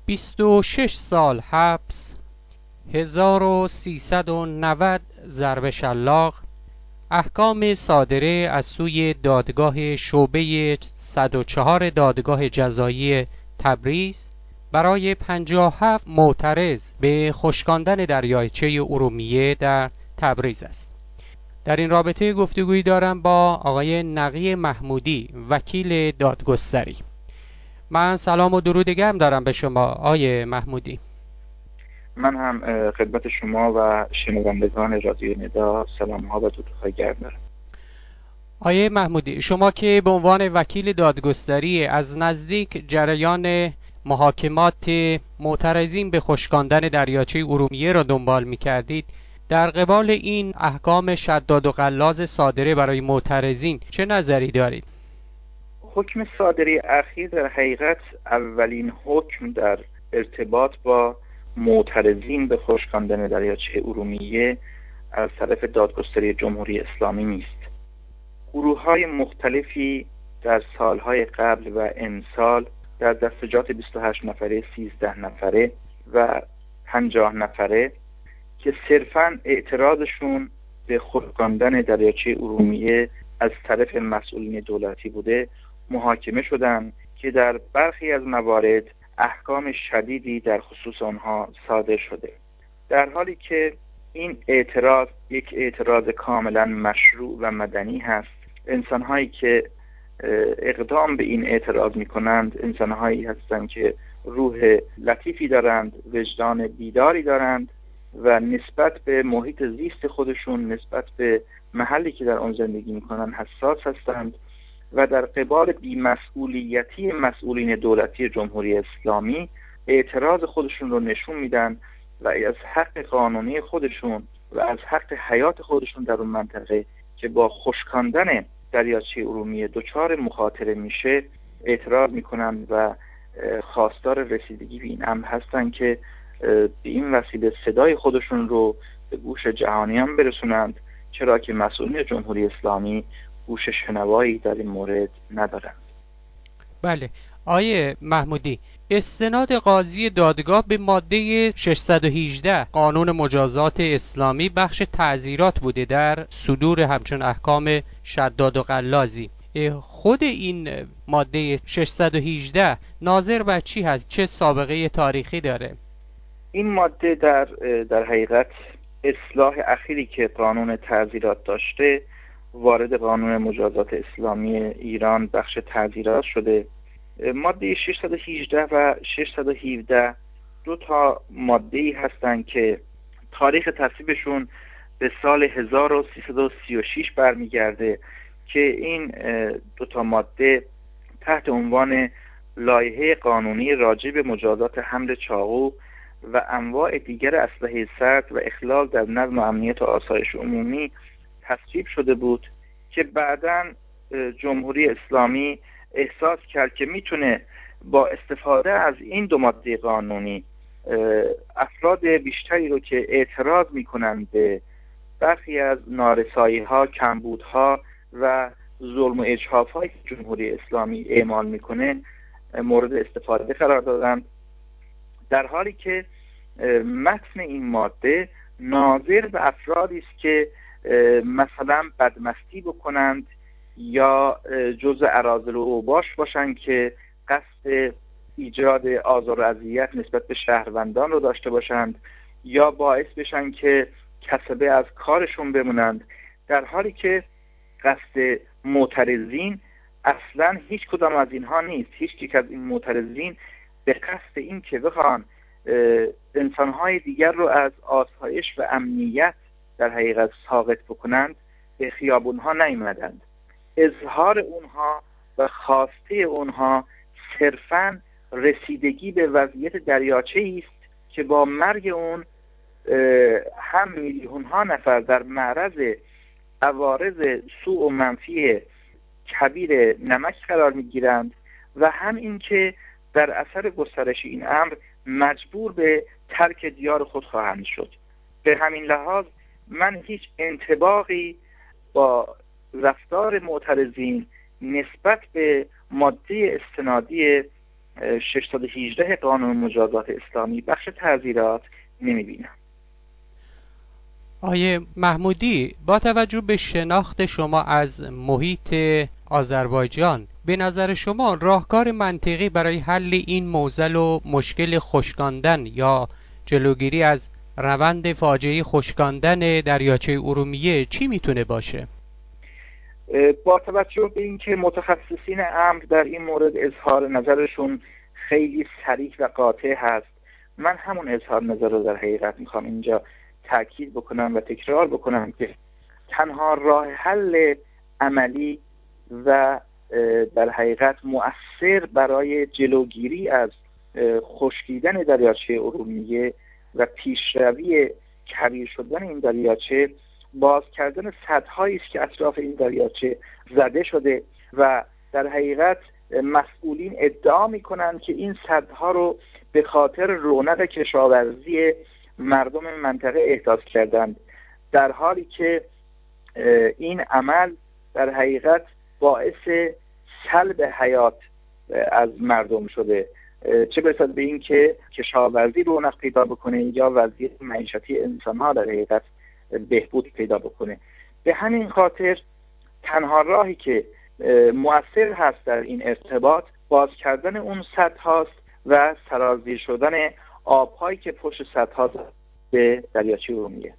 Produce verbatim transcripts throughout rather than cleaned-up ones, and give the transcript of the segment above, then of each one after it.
بیست و شش سال حبس، هزار و سیصد و نود ضرب شلاق، احکام صادره از سوی دادگاه شعبه صد و چهار دادگاه جزایی تبریز برای پنجاه و هفت معترض به خشکاندن دریاچه ارومیه در تبریز است. در این رابطه گفتگویی دارم با آقای نقی محمودی، وکیل دادگستری. من سلام و درود گرم دارم به شما آقای محمودی. من هم خدمت شما و شنوندگان رادیو ندا سلام ها و درودهای گرم دارم. آقای محمودی، شما که به عنوان وکیل دادگستری از نزدیک جریان محاکمات معترضین به خشکاندن دریاچه ارومیه را دنبال می‌کردید، در قبال این احکام شداد و غلاظ صادره برای معترضین چه نظری دارید؟ حکم صادره اخیر در حقیقت اولین حکم در ارتباط با معترضین به خشکاندن دریاچه ارومیه از طرف دادگستری جمهوری اسلامی نیست. گروه‌های مختلفی در سالهای قبل و امسال در دستجات بیست و هشت نفره، سیزده نفره و پنجاه نفره که صرفاً اعتراضشون به خشکاندن دریاچه ارومیه از طرف مسئولین دولتی بوده، محاکمه شدند که در برخی از موارد احکام شدیدی در خصوص آنها صادر شده، در حالی که این اعتراض یک اعتراض کاملا مشروع و مدنی هست. انسان‌هایی که اقدام به این اعتراض می‌کنند انسان‌هایی هستند که روح لطیفی دارند، وجدان بیداری دارند و نسبت به محیط زیست خودشون، نسبت به محلی که در آن زندگی می‌کنند حساس هستند و در قبال بی‌مسئولیتی مسئولین دولتی جمهوری اسلامی اعتراض خودشون رو نشون میدن و از حق قانونی خودشون و از حق حیات خودشون در اون منطقه که با خشکاندن دریاچه ارومیه دچار مخاطره میشه اعتراض میکنن و خواستار رسیدگی به این امر هستن که به این وسیله صدای خودشون رو به گوش جهانیان برسونند، چرا که مسئولین جمهوری اسلامی گوش شنوایی در این مورد ندارند. بله آقای محمودی، استناد قاضی دادگاه به ماده ششصد و هجده قانون مجازات اسلامی بخش تعزیرات بوده در صدور همچون احکام شداد و غلاظی. خود این ماده ششصد و هجده ناظر بر چی هست؟ چه سابقه تاریخی داره؟ این ماده در در حقیقت اصلاح اخیری که قانون تعزیرات داشته وارد قانون مجازات اسلامی ایران بخش تعزیرات شده. ماده ششصد و هجده و ششصد و هفده دو تا ماده‌ای هستند که تاریخ تصویبشون به سال هزار و سیصد و سی و شش برمیگرده که این دو تا ماده تحت عنوان لایحه قانونی راجع به مجازات حمل چاقو و انواع دیگر اسلحه سرد و اخلال در نظم و امنیت و آسایش عمومی تصویب شده بود که بعداً جمهوری اسلامی احساس کرد که میتونه با استفاده از این دو ماده قانونی افراد بیشتری رو که اعتراض میکنند به برخی از نارسایی‌ها، کمبودها و ظلم و اجحاف‌هایی که جمهوری اسلامی اعمال میکنه مورد استفاده قرار دادند، در حالی که متن این ماده ناظر به افرادی است که مثلا بدمستی بکنند یا جزء اراذل و اوباش باشند که قصد ایجاد آزار و اذیت نسبت به شهروندان رو داشته باشند یا باعث بشن که کسبه از کارشون بمونند، در حالی که قصد معترضین اصلا هیچ کدام از اینها نیست. هیچ یک از این معترضین به قصد این که بخوان انسانهای دیگر رو از آسایش و امنیت در حقیقت ساقط بکنند به خیابونها نیامدند. اظهار اونها و خواسته اونها صرفاً رسیدگی به وضعیت دریاچه‌ای است که با مرگ اون هم میلیون ها نفر در معرض عوارض سوء و منفی کبیر نمک قرار میگیرند و هم این که در اثر گسترش این امر مجبور به ترک دیار خود خواهند شد. به همین لحاظ من هیچ انطباقی با رفتار معترضین نسبت به ماده استنادی ششصد و هجده قانون مجازات اسلامی بخش تعزیرات نمی‌بینم. آیه محمودی، با توجه به شناخت شما از محیط آذربایجان، به نظر شما راهکار منطقی برای حل این معضل و مشکل خشکاندن یا جلوگیری از روند فاجعه خشکاندن دریاچه ارومیه چی میتونه باشه؟ با توجه به اینکه متخصصین امر در این مورد اظهار نظرشون خیلی صریح و قاطع هست، من همون اظهار نظر رو در حقیقت میخوام اینجا تأکید بکنم و تکرار بکنم که تنها راه حل عملی و در حقیقت مؤثر برای جلوگیری از خشکیدن دریاچه ارومیه و پیشروی کبیر شدن این دریاچه باز کردن سدهایی است که اطراف این دریاچه زده شده و در حقیقت مسئولین ادعا میکنند که این سدها رو به خاطر رونق کشاورزی مردم منطقه احداث کردند، در حالی که این عمل در حقیقت باعث سلب حیات از مردم شده، چه برسد به این که کشاورزی رونق پیدا بکنه یا وضعیت معیشتی انسان‌ها در حقیقت بهبود پیدا بکنه. به همین خاطر تنها راهی که مؤثر هست در این ارتباط باز کردن اون سد هاست و سرازیر شدن آبهایی که پشت سدها به دریاچه ارومیه.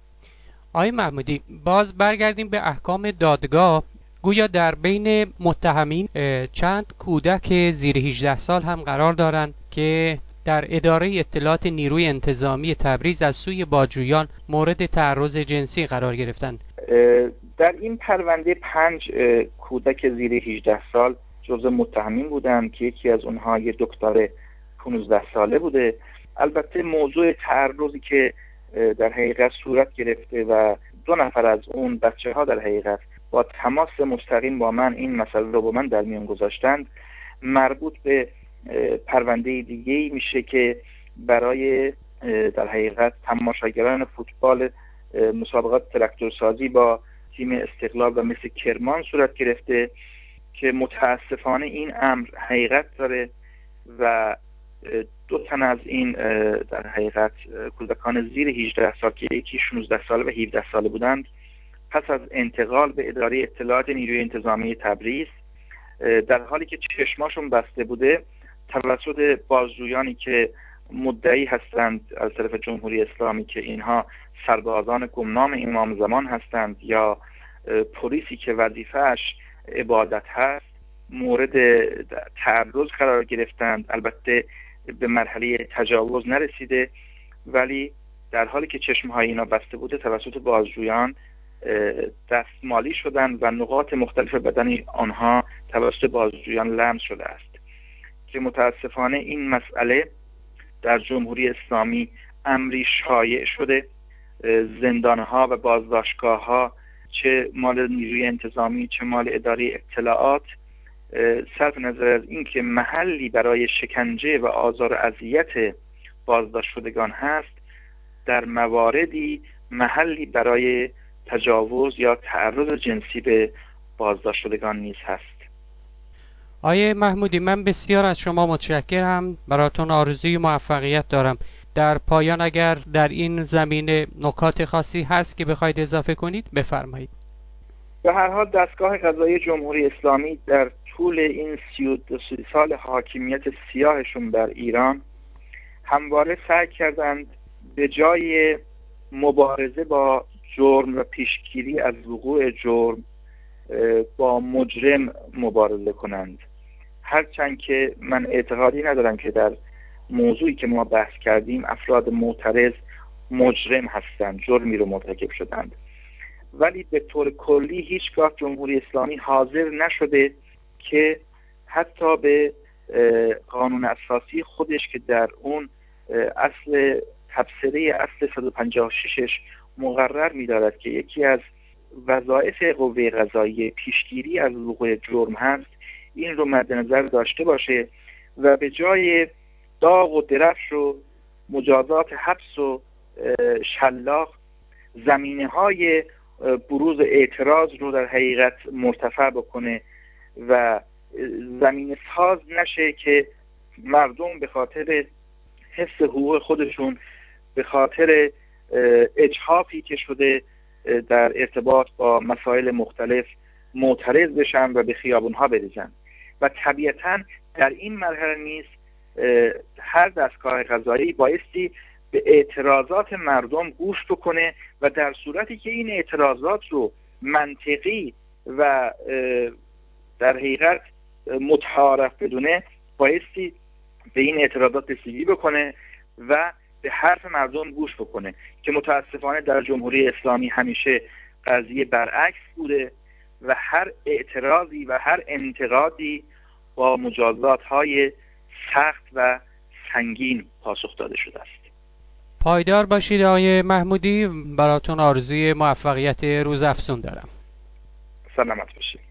آقای محمودی، باز برگردیم به احکام دادگاه. گویا در بین متهمین چند کودک زیر هجده سال هم قرار دارند که در اداره اطلاعات نیروی انتظامی تبریز از سوی بازجویان مورد تعرض جنسی قرار گرفتند. در این پرونده پنج کودک زیر هجده سال جزو متهمین بودند که یکی از اونها یک دختر پانزده ساله بوده. البته موضوع تعرضی که در حقیقت صورت گرفته و دو نفر از اون بچه ها در حقیقت با تماس مستقیم با من این مسئله رو با من در میان گذاشتند، مربوط به پرونده دیگه‌ای میشه که برای در حقیقت تماشاگران فوتبال مسابقات تراکتورسازی با تیم استقلال و مثل کرمان صورت گرفته که متاسفانه این امر حقیقت داره و دو تن از این در حقیقت کودکان زیر هجده سال که یکی شانزده ساله و هفده ساله بودند، پس از انتقال به اداره اطلاعات نیروی انتظامی تبریز در حالی که چشماشون بسته بوده توسط بازجویانی که مدعی هستند از طرف جمهوری اسلامی که اینها سربازان گمنام امام زمان هستند یا پلیسی که وظیفه‌اش عبادت هست مورد تعرض قرار گرفتند. البته به مرحله تجاوز نرسیده، ولی در حالی که چشمهای اینا بسته بوده توسط بازجویان دستمالی شدند و نقاط مختلف بدن آنها توسط بازجویان لمس شده است که متاسفانه این مسئله در جمهوری اسلامی امری شایع شده. زندانها و بازداشتگاه‌ها چه مال نیروی انتظامی چه مال اداره اطلاعات صرف نظر از اینکه محلی برای شکنجه و آزار و اذیت بازداشت شدگان هست، در مواردی محلی برای تجاوز یا تعرض جنسی به بازداشت شدگان نیز هست. آیه محمودی، من بسیار از شما متشکرم. براتون آرزوی موفقیت دارم. در پایان اگر در این زمینه نکات خاصی هست که بخواید اضافه کنید بفرمایید. به هر حال دستگاه قضایی جمهوری اسلامی در طول این سی و دو سال حاکمیت سیاهشون بر ایران همواره سعی کردند به جای مبارزه با جرم و پیشگیری از وقوع جرم با مجرم مبارزه کنند. هرچند که من اعتقادی ندارم که در موضوعی که ما بحث کردیم افراد معترض مجرم هستند، جرمی رو مرتکب شدند، ولی به طور کلی هیچگاه جمهوری اسلامی حاضر نشده که حتی به قانون اساسی خودش که در اون اصل تبصره اصل صد و پنجاه و شش مقرر می‌دارد که یکی از وظایف قوه قضاییه پیشگیری از وقوع جرم هست، این رو مد نظر داشته باشه و به جای داغ و درفش و مجازات حبس و شلاق زمینه‌های بروز اعتراض رو در حقیقت مرتفع بکنه و زمینه ساز نشه که مردم به خاطر حس حقوق خودشون، به خاطر اجحافی که شده در ارتباط با مسائل مختلف معترض بشن و به خیابونها بریزن. و طبیعتاً در این مرحله نیز هر دستگاه قضایی بایستی به اعتراضات مردم گوش بکنه و در صورتی که این اعتراضات رو منطقی و در حقیقت متعارف بدونه، بایستی به این اعتراضات رسیدگی بکنه و به حرف مردم گوش بکنه، که متاسفانه در جمهوری اسلامی همیشه قضیه برعکس بوده و هر اعتراضی و هر انتقادی با مجازات‌های سخت و سنگین پاسخ داده شده است. پایدار باشید آقای محمودی، براتون آرزوی موفقیت روزافزون دارم. سلامت باشید.